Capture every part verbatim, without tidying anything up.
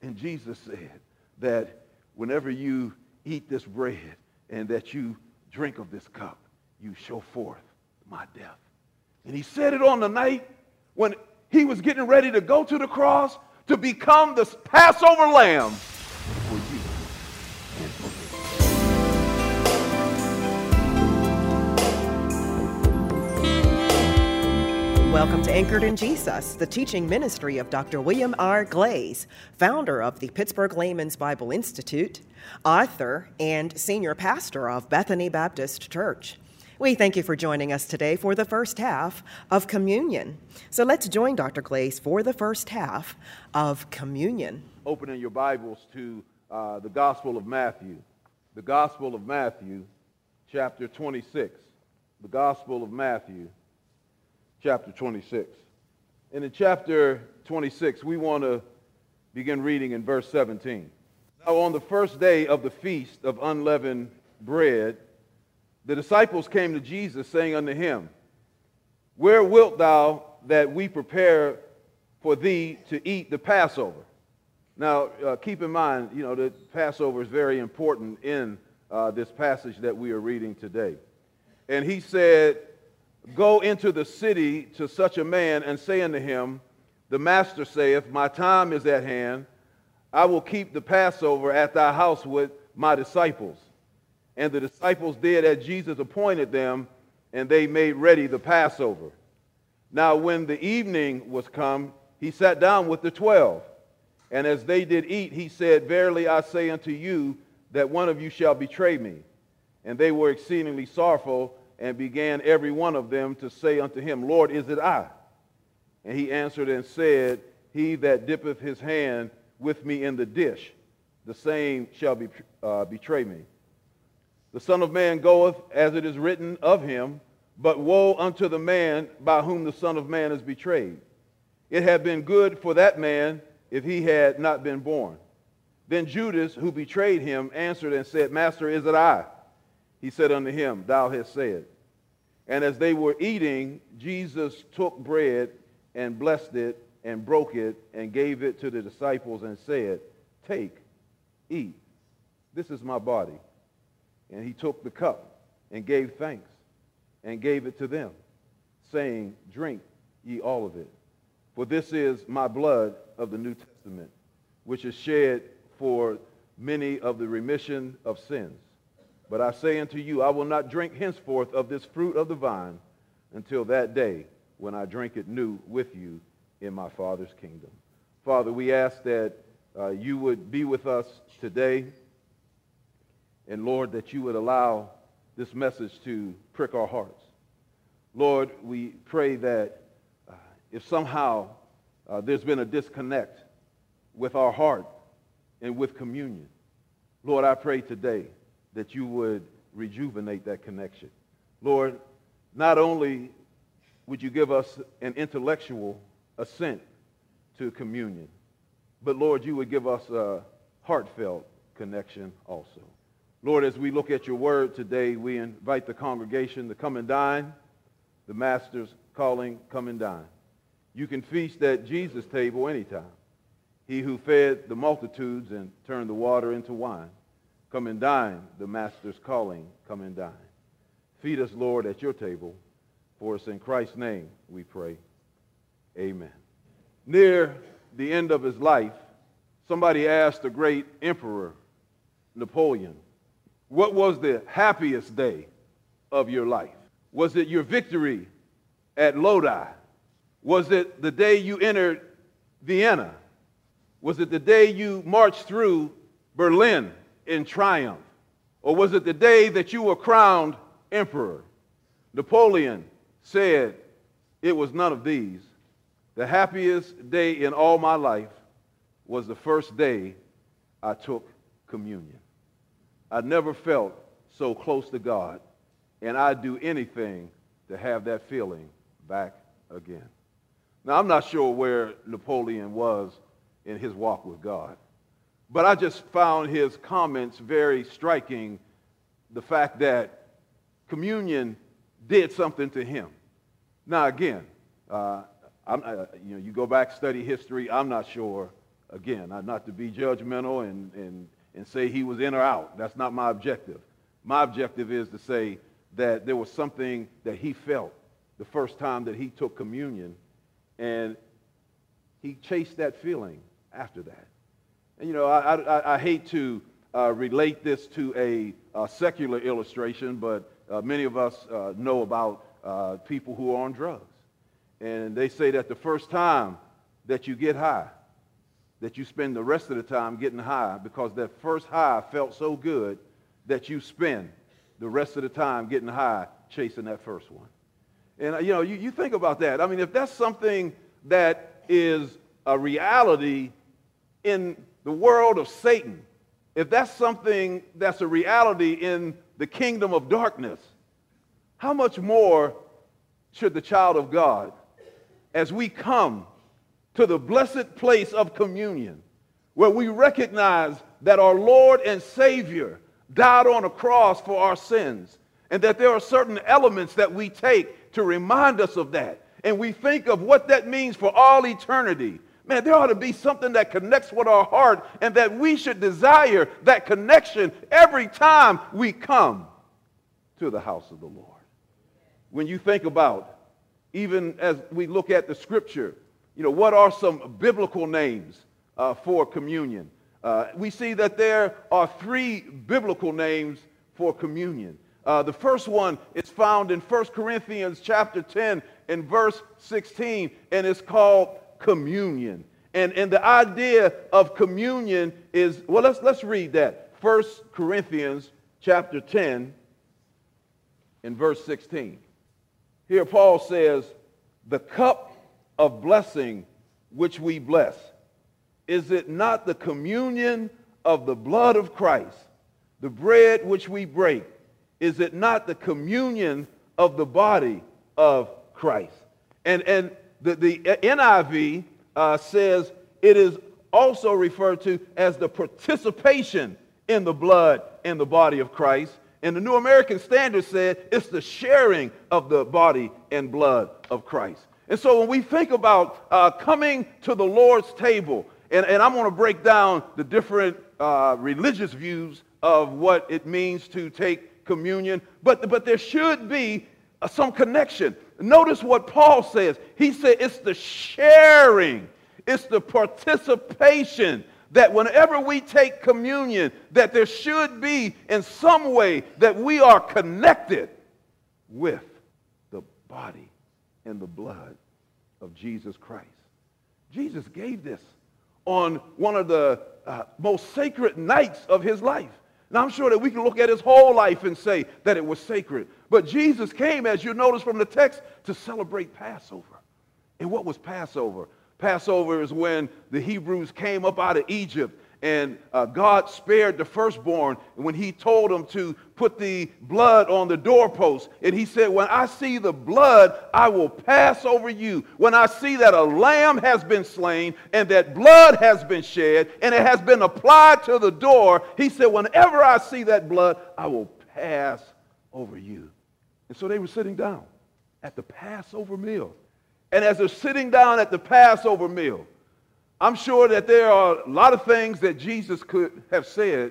And Jesus said that whenever you eat this bread and that you drink of this cup, you show forth my death. And he said it on the night when he was getting ready to go to the cross to become the Passover lamb for you and for me. Welcome to Anchored in Jesus, the teaching ministry of Doctor William R. Glaze, founder of the Pittsburgh Layman's Bible Institute, author, and senior pastor of Bethany Baptist Church. We thank you for joining us today for the first half of Communion. So let's join Doctor Glaze for the first half of Communion. Opening your Bibles to uh, the Gospel of Matthew. The Gospel of Matthew, chapter twenty-six. The Gospel of Matthew, chapter twenty-six. And in chapter twenty-six, we want to begin reading in verse seventeen. Now, on the first day of the feast of unleavened bread, the disciples came to Jesus, saying unto him, Where wilt thou that we prepare for thee to eat the Passover? Now, uh, keep in mind, you know, that Passover is very important in uh, this passage that we are reading today. And he said, Go into the city to such a man and say unto him, The master saith, My time is at hand. I will keep the Passover at thy house with my disciples. And the disciples did as Jesus appointed them, and they made ready the Passover. Now when the evening was come, he sat down with the twelve. And as they did eat, he said, Verily I say unto you, that one of you shall betray me. And they were exceedingly sorrowful, and began every one of them to say unto him, Lord, is it I? And he answered and said, He that dippeth his hand with me in the dish, the same shall be, uh, betray me. The Son of Man goeth as it is written of him, but woe unto the man by whom the Son of Man is betrayed. It had been good for that man if he had not been born. Then Judas, who betrayed him, answered and said, Master, is it I? He said unto him, Thou hast said. And as they were eating, Jesus took bread and blessed it and broke it and gave it to the disciples and said, Take, eat. This is my body. And he took the cup and gave thanks and gave it to them, saying, Drink ye all of it. For this is my blood of the New Testament, which is shed for many of the remission of sins. But I say unto you, I will not drink henceforth of this fruit of the vine until that day when I drink it new with you in my Father's kingdom. Father, we ask that uh, you would be with us today. And Lord, that you would allow this message to prick our hearts. Lord, we pray that uh, if somehow uh, there's been a disconnect with our heart and with communion, Lord, I pray today that you would rejuvenate that connection. Lord, not only would you give us an intellectual assent to communion, but Lord, you would give us a heartfelt connection also. Lord, as we look at your word today, we invite the congregation to come and dine. The master's calling, come and dine. You can feast at Jesus' table anytime. He who fed the multitudes and turned the water into wine. Come and dine, the master's calling, come and dine. Feed us, Lord, at your table. For us in Christ's name we pray. Amen. Near the end of his life, somebody asked the great emperor, Napoleon, what was the happiest day of your life? Was it your victory at Lodi? Was it the day you entered Vienna? Was it the day you marched through Berlin in triumph? Or was it the day that you were crowned emperor? Napoleon said it was none of these. The happiest day in all my life was the first day I took communion. I never felt so close to God, and I'd do anything to have that feeling back again. Now, I'm not sure where Napoleon was in his walk with God, but I just found his comments very striking, the fact that communion did something to him. Now, again, uh, I'm, uh, you know, you go back, study history, I'm not sure Again, not to be judgmental and, and, and say he was in or out. That's not my objective. My objective is to say that there was something that he felt the first time that he took communion, and he chased that feeling after that. And, you know, I, I, I hate to uh, relate this to a, a secular illustration, but uh, many of us uh, know about uh, people who are on drugs. And they say that the first time that you get high, that you spend the rest of the time getting high, because that first high felt so good that you spend the rest of the time getting high chasing that first one. And, you know, you, you think about that. I mean, if that's something that is a reality in the world of Satan, if that's something that's a reality in the kingdom of darkness, how much more should the child of God, as we come to the blessed place of communion, where we recognize that our Lord and Savior died on a cross for our sins, and that there are certain elements that we take to remind us of that, and we think of what that means for all eternity. Man, there ought to be something that connects with our heart, and that we should desire that connection every time we come to the house of the Lord. When you think about, even as we look at the scripture, you know, what are some biblical names uh, for communion? Uh, we see that there are three biblical names for communion. Uh, the first one is found in First Corinthians chapter ten and verse sixteen, and it's called communion. And, and the idea of communion is, well, let's, let's read that. First Corinthians chapter ten and verse sixteen. Here Paul says, the cup of blessing which we bless, is it not the communion of the blood of Christ? The bread which we break, is it not the communion of the body of Christ? And, and the, the N I V uh, says it is also referred to as the participation in the blood and the body of Christ. And the New American Standard said it's the sharing of the body and blood of Christ. And so when we think about uh, coming to the Lord's table, and, and I'm going to break down the different uh, religious views of what it means to take communion, but, but there should be uh, some connection. Notice what Paul says. He said it's the sharing, it's the participation, that whenever we take communion, that there should be in some way that we are connected with the body and the blood of Jesus Christ. Jesus gave this on one of the uh, most sacred nights of his life. Now, I'm sure that we can look at his whole life and say that it was sacred. But Jesus came, as you notice from the text, to celebrate Passover. And what was Passover? Passover is when the Hebrews came up out of Egypt, and uh, God spared the firstborn when he told them to put the blood on the doorpost. And he said, when I see the blood, I will pass over you. When I see that a lamb has been slain and that blood has been shed and it has been applied to the door, he said, whenever I see that blood, I will pass over you. And so they were sitting down at the Passover meal. And as they're sitting down at the Passover meal, I'm sure that there are a lot of things that Jesus could have said,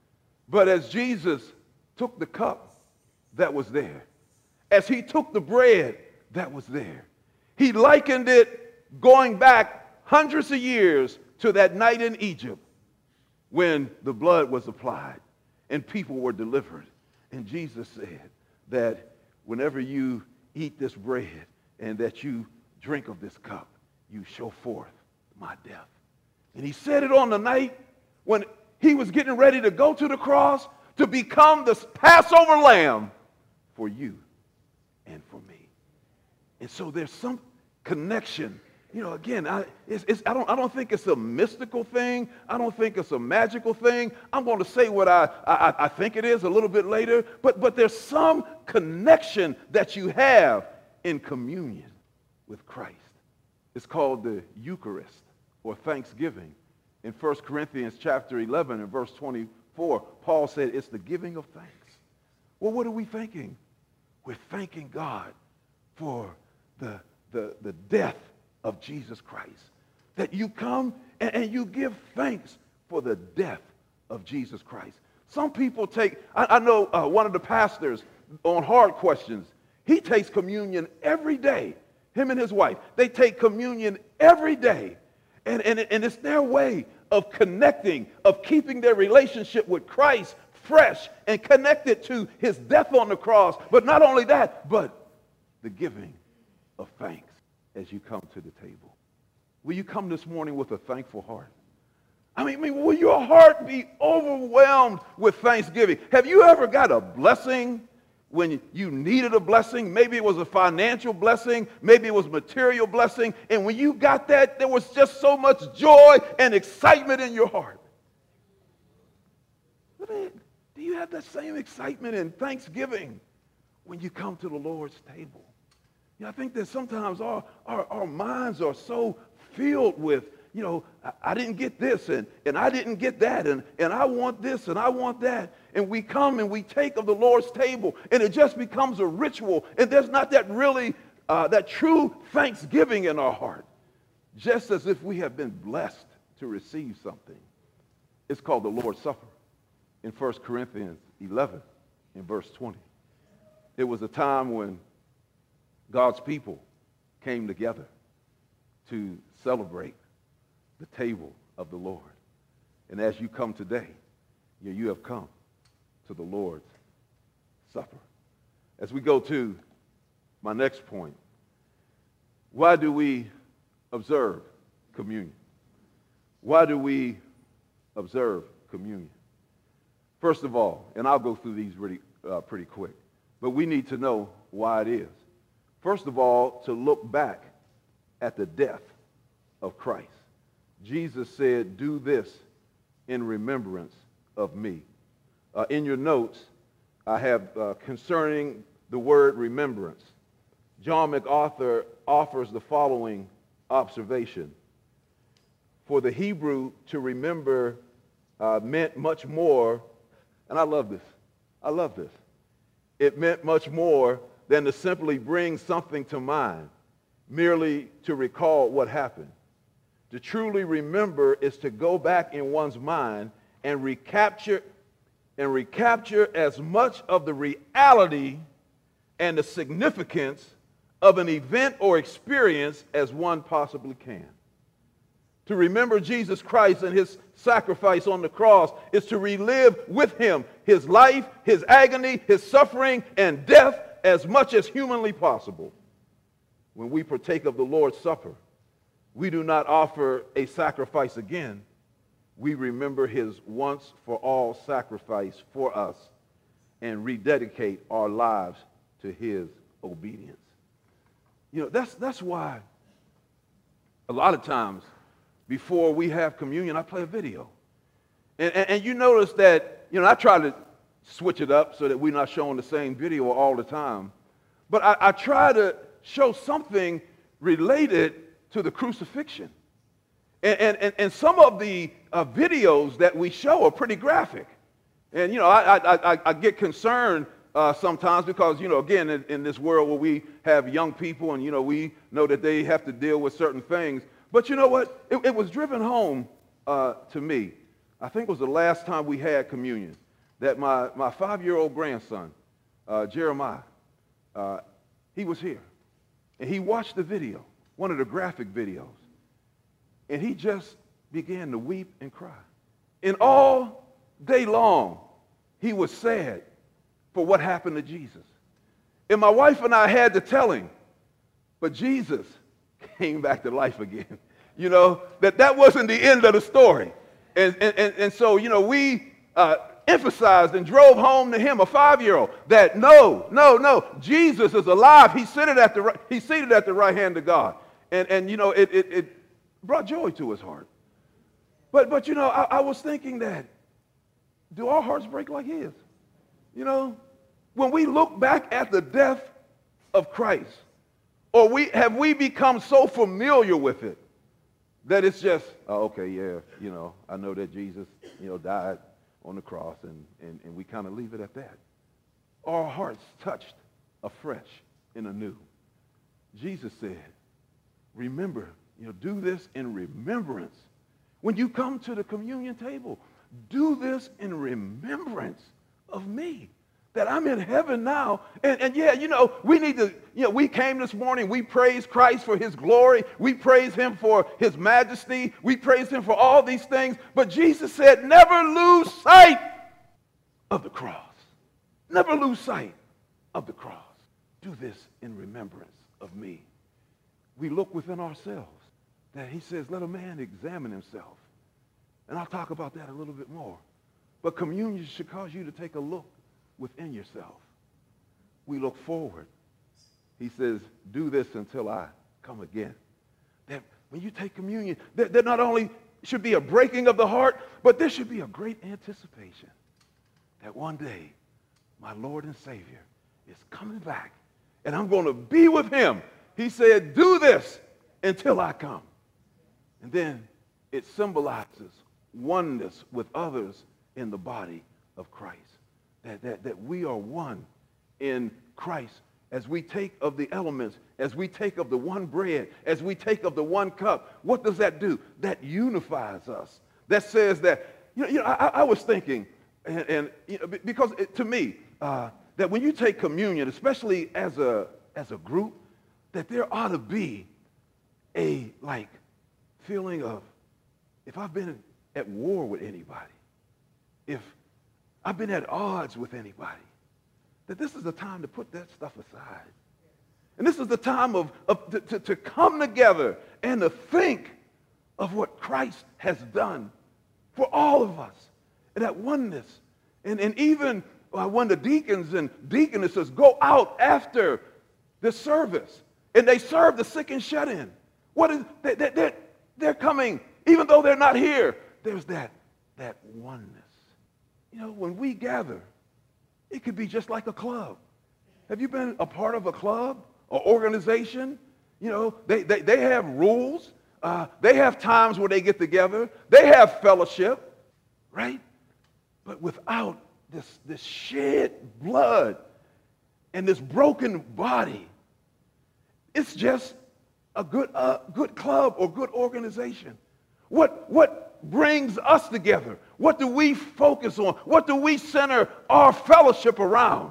but as Jesus took the cup that was there, as he took the bread that was there, he likened it going back hundreds of years to that night in Egypt when the blood was applied and people were delivered. And Jesus said that whenever you eat this bread and that you drink of this cup, you show forth my death. And he said it on the night when he was getting ready to go to the cross to become the Passover lamb for you and for me. And so there's some connection. You know, again, I, it's, it's, I, don't, I don't think it's a mystical thing. I don't think it's a magical thing. I'm going to say what I, I, I think it is a little bit later. But, but there's some connection that you have in communion with Christ. It's called the Eucharist, or thanksgiving. In First Corinthians chapter eleven and verse twenty-four, Paul said it's the giving of thanks. Well, what are we thanking? We're thanking God for the, the, the death of Jesus Christ. That you come and, and you give thanks for the death of Jesus Christ. Some people take, I, I know uh, one of the pastors on Hard Questions, he takes communion every day. Him and his wife, they take communion every day. And, and, and it's their way of connecting, of keeping their relationship with Christ fresh and connected to his death on the cross. But not only that, but the giving of thanks as you come to the table. Will you come this morning with a thankful heart? I mean, I mean, will your heart be overwhelmed with thanksgiving? Have you ever got a blessing when you needed a blessing? Maybe it was a financial blessing. Maybe it was material blessing. And when you got that, there was just so much joy and excitement in your heart. But man, do you have that same excitement and thanksgiving when you come to the Lord's table? You know, I think that sometimes our, our, our minds are so filled with, you know, I, I didn't get this, and, and I didn't get that, and, and I want this, and I want that. And we come and we take of the Lord's table, and it just becomes a ritual, and there's not that really, uh, that true thanksgiving in our heart, just as if we have been blessed to receive something. It's called the Lord's Supper in First Corinthians eleven, in verse twenty. It was a time when God's people came together to celebrate the table of the Lord. And as you come today, you, you have come to the Lord's Supper. As we go to my next point, why do we observe communion? Why do we observe communion? First of all, and I'll go through these really uh, pretty quick, but we need to know why it is. First of all, to look back at the death of Christ. Jesus said, "Do this in remembrance of me." Uh, in your notes, I have uh, concerning the word remembrance. John MacArthur offers the following observation. For the Hebrew, to remember uh, meant much more, and I love this, I love this. It meant much more than to simply bring something to mind, merely to recall what happened. To truly remember is to go back in one's mind and recapture and recapture as much of the reality and the significance of an event or experience as one possibly can. To remember Jesus Christ and his sacrifice on the cross is to relive with him his life, his agony, his suffering, and death as much as humanly possible. When we partake of the Lord's Supper, we do not offer a sacrifice again. We remember his once-for-all sacrifice for us and rededicate our lives to his obedience. You know, that's, that's why a lot of times before we have communion, I play a video. And, and, and you notice that, you know, I try to switch it up so that we're not showing the same video all the time. But I, I try to show something related to the crucifixion. And, and, and some of the uh, videos that we show are pretty graphic. And, you know, I, I, I, I get concerned uh, sometimes because, you know, again, in, in this world where we have young people and, you know, we know that they have to deal with certain things. But you know what? It, it was driven home uh, to me. I think it was the last time we had communion that my, my five-year-old grandson, uh, Jeremiah, uh, he was here. And he watched the video, one of the graphic videos. And he just began to weep and cry. And all day long, he was sad for what happened to Jesus. And my wife and I had to tell him, but Jesus came back to life again. You know, that that wasn't the end of the story. And, and, and, and so, you know, we uh, emphasized and drove home to him, a five-year-old, that no, no, no, Jesus is alive. He's seated at the right, he's seated at the right hand of God. And, and you know, it, it, it brought joy to his heart. But, but you know, I, I was thinking that, do our hearts break like his? You know, when we look back at the death of Christ, or we have we become so familiar with it that it's just, oh, okay, yeah, you know, I know that Jesus, you know, died on the cross, and, and, and we kind of leave it at that. Our hearts touched afresh and anew. Jesus said, remember, you know, do this in remembrance. When you come to the communion table, do this in remembrance of me, that I'm in heaven now. And, and yeah, you know, we need to, you know, we came this morning, we praise Christ for his glory. We praise him for his majesty. We praise him for all these things. But Jesus said, never lose sight of the cross. Never lose sight of the cross. Do this in remembrance of me. We look within ourselves. That he says, let a man examine himself. And I'll talk about that a little bit more. But communion should cause you to take a look within yourself. We look forward. He says, do this until I come again. That when you take communion, there, there not only should be a breaking of the heart, but there should be a great anticipation that one day my Lord and Savior is coming back and I'm going to be with him. He said, do this until I come. And then it symbolizes oneness with others in the body of Christ. That, that, that we are one in Christ as we take of the elements, as we take of the one bread, as we take of the one cup. What does that do? That unifies us. That says that, you know, you know I, I was thinking, and, and you know, because it, to me, uh, that when you take communion, especially as a, as a group, that there ought to be a, like, feeling of, if I've been at war with anybody, if I've been at odds with anybody, that this is the time to put that stuff aside. And this is the time of, of to, to, to come together and to think of what Christ has done for all of us, and that oneness. And, and even uh, when the deacons and deaconesses go out after the service, and they serve the sick and shut in, what is, they, they, they're, they're coming, even though they're not here, there's that, that oneness. You know, when we gather, it could be just like a club. Have you been a part of a club or organization? You know, they, they, they have rules. Uh, they have times where they get together. They have fellowship, right? But without this, this shed blood and this broken body, it's just a good, uh, good club or good organization. What, what brings us together? What do we focus on? What do we center our fellowship around?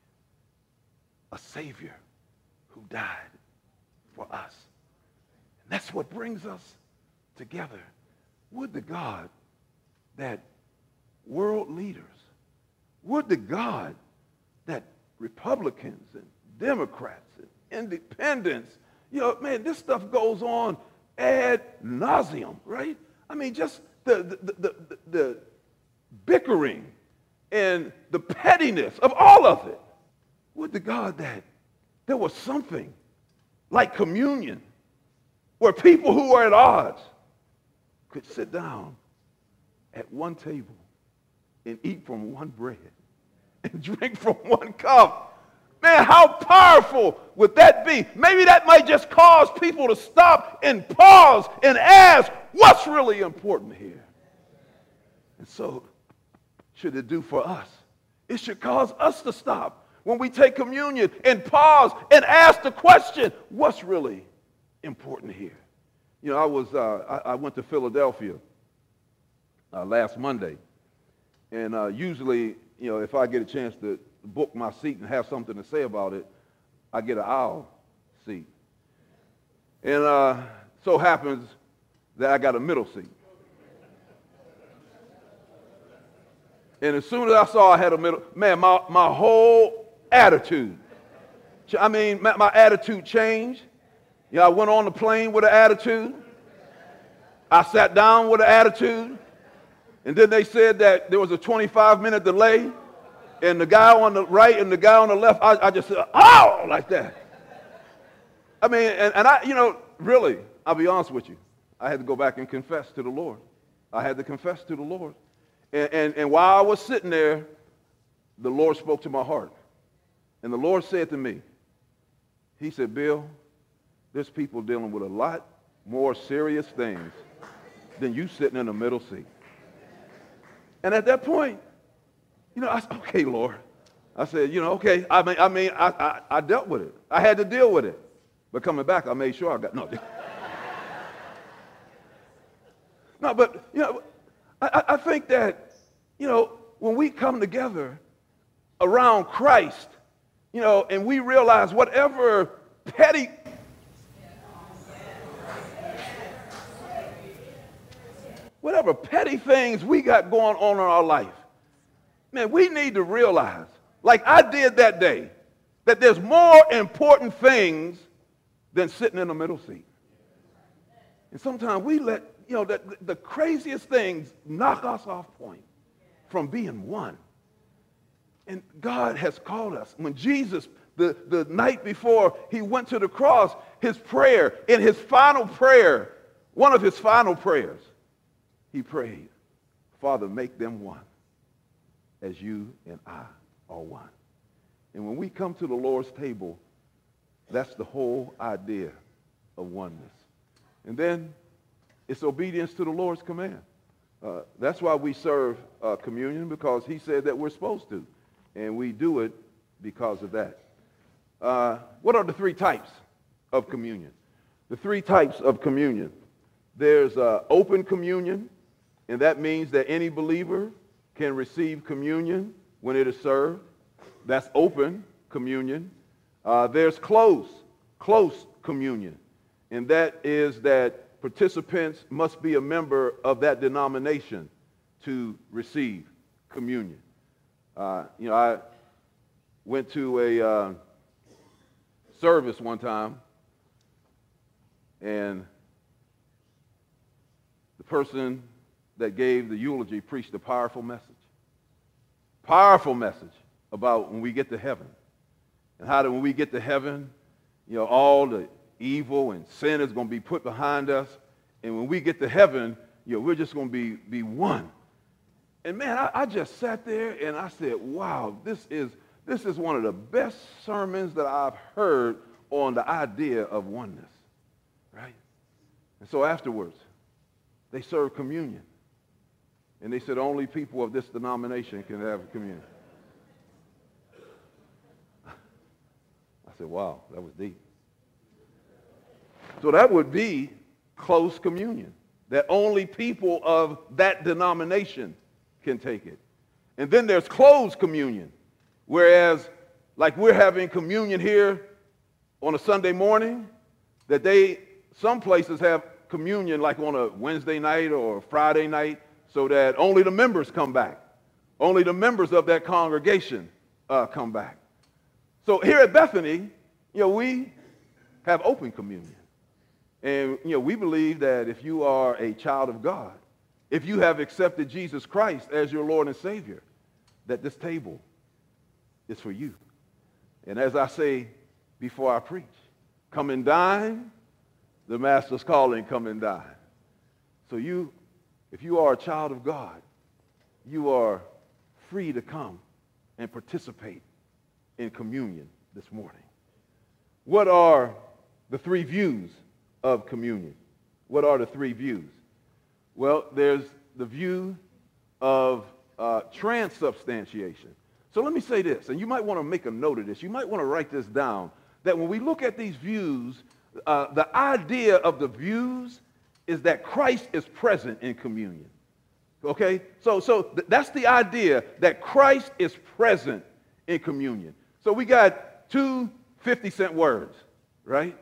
A Savior who died for us. And that's what brings us together. Would to God that world leaders, would to God that Republicans and Democrats and independents, you know, man, this stuff goes on ad nauseum, right? I mean, just the, the, the, the, the bickering and the pettiness of all of it. Would to God that there was something like communion where people who are at odds could sit down at one table and eat from one bread and drink from one cup. Man, how powerful would that be? Maybe that might just cause people to stop and pause and ask, what's really important here? And so, should it do for us? It should cause us to stop when we take communion and pause and ask the question, what's really important here? You know, I was uh, I, I went to Philadelphia uh, last Monday, and uh, usually, you know, if I get a chance to book my seat and have something to say about it, I get an aisle seat. And uh, so happens that I got a middle seat. And as soon as I saw I had a middle, man, my, my whole attitude, I mean, my, my attitude changed. You know, I went on the plane with an attitude. I sat down with an attitude. And then they said that there was a twenty-five minute delay. And the guy on the right and the guy on the left, I, I just said, oh, like that. I mean, and, and I, you know, really, I'll be honest with you. I had to go back and confess to the Lord. I had to confess to the Lord. And, and, and while I was sitting there, the Lord spoke to my heart. And the Lord said to me, he said, Bill, there's people dealing with a lot more serious things than you sitting in the middle seat. And at that point, you know, I said, okay, Lord. I said, you know, okay. I mean, I mean, I, I, I dealt with it. I had to deal with it. But coming back, I made sure I got, no. No, but, you know, I, I think that, you know, when we come together around Christ, you know, and we realize whatever petty, whatever petty things we got going on in our life, man, we need to realize, like I did that day, that there's more important things than sitting in the middle seat. And sometimes we let, you know, the, the craziest things knock us off point from being one. And God has called us. When Jesus, the, the night before he went to the cross, his prayer, in his final prayer, one of his final prayers, he prayed, Father, make them one as you and I are one. And when we come to the Lord's table, that's the whole idea of oneness. And then it's obedience to the Lord's command. Uh, that's why we serve uh, communion, because he said that we're supposed to. And we do it because of that. Uh, what are the three types of communion? The three types of communion. There's uh, open communion, and that means that any believer can receive communion when it is served. That's open communion. Uh, there's close, close communion, and that is that participants must be a member of that denomination to receive communion. Uh, you know, I went to a uh, service one time, and the person that gave the eulogy preached a powerful message. Powerful message about when we get to heaven. And how that when we get to heaven, you know, all the evil and sin is going to be put behind us. And when we get to heaven, you know, we're just going to be, be one. And man, I, I just sat there and I said, wow, this is, this is one of the best sermons that I've heard on the idea of oneness, right? And so afterwards, they served communion. And they said only people of this denomination can have communion. I said, wow, that was deep. So that would be close communion, that only people of that denomination can take it. And then there's closed communion, whereas like we're having communion here on a Sunday morning, that they, some places have communion like on a Wednesday night or a Friday night, so that only the members come back. Only the members of that congregation uh, come back. So here at Bethany, you know, we have open communion. And, you know, we believe that if you are a child of God, if you have accepted Jesus Christ as your Lord and Savior, that this table is for you. And as I say before I preach, come and dine, the Master's calling, come and dine. So you, if you are a child of God, you are free to come and participate in communion this morning. What are the three views of communion? What are the three views? Well, there's the view of uh, transubstantiation. So let me say this, and you might want to make a note of this. You might want to write this down, that when we look at these views, uh, the idea of the views is that Christ is present in communion. Okay? So, so th- that's the idea, that Christ is present in communion. So we got two fifty-cent words, right?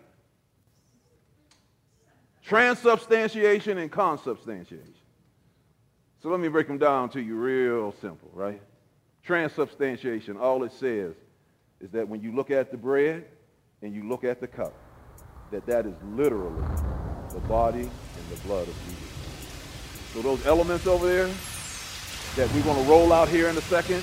Transubstantiation and consubstantiation. So let me break them down to you real simple, right? Transubstantiation, all it says is that when you look at the bread and you look at the cup, that that is literally the body and the blood of Jesus. So those elements over there that we're going to roll out here in a second,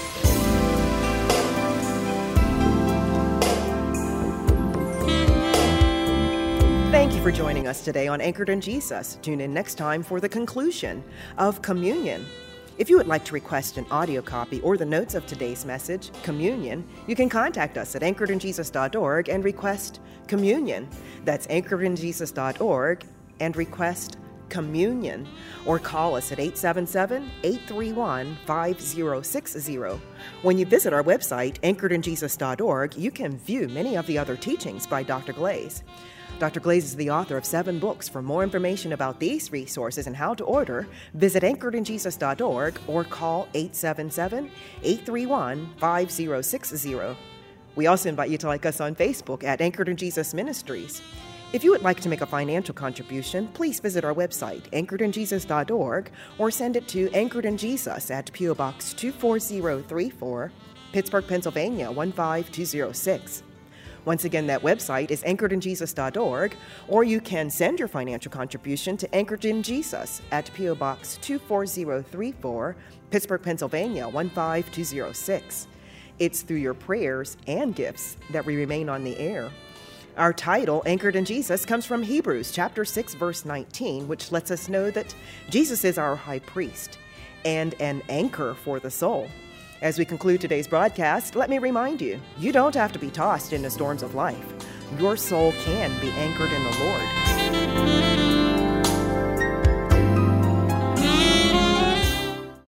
Thank you for joining us today on Anchored in Jesus. Tune in next time for the conclusion of Communion. If you would like to request an audio copy or the notes of today's message, Communion, you can contact us at anchored in jesus dot org and request Communion. That's anchored in jesus dot org and request Communion. Or call us at eight seven seven, eight three one, five zero six zero. When you visit our website, anchored in jesus dot org, you can view many of the other teachings by Doctor Glaze. Doctor Glaze is the author of seven books. For more information about these resources and how to order, visit anchored in jesus dot org or call eight seven seven, eight three one, five zero six zero. We also invite you to like us on Facebook at Anchored in Jesus Ministries. If you would like to make a financial contribution, please visit our website, anchored in jesus dot org, or send it to Anchored in Jesus at P O Box two four zero three four, Pittsburgh, Pennsylvania one five two zero six. Once again, that website is anchored in jesus dot org, or you can send your financial contribution to Anchored in Jesus at P O Box two four zero three four, Pittsburgh, Pennsylvania one five two zero six. It's through your prayers and gifts that we remain on the air. Our title, Anchored in Jesus, comes from Hebrews chapter six, verse nineteen, which lets us know that Jesus is our high priest and an anchor for the soul. As we conclude today's broadcast, let me remind you, you don't have to be tossed into storms of life. Your soul can be anchored in the Lord.